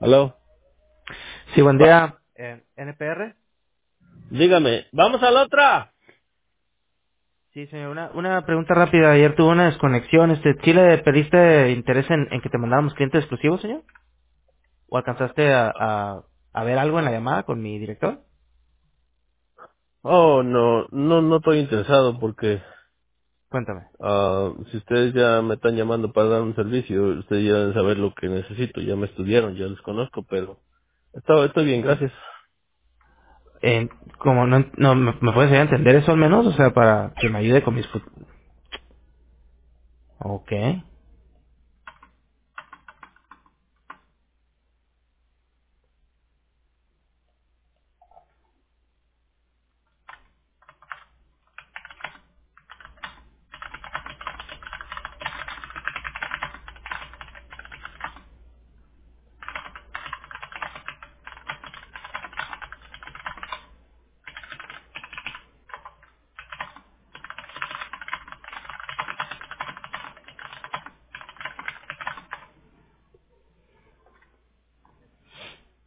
Aló, Sí, buen va, día. ¿NPR? dígame, ¿vamos a la otra? Sí, señor. Una pregunta rápida. Ayer tuve una desconexión. ¿Sí le pediste interés en que te mandáramos clientes exclusivos, señor? ¿O alcanzaste a ver algo en la llamada con mi director? Oh, no estoy interesado porque Cuéntame. si ustedes ya me están llamando para dar un servicio, ustedes ya deben saber lo que necesito, ya me estudiaron, ya les conozco, pero estoy bien, gracias. Eh, como no ¿me puedes ayudar a entender eso al menos? O sea, para que me ayude con mis... Ok.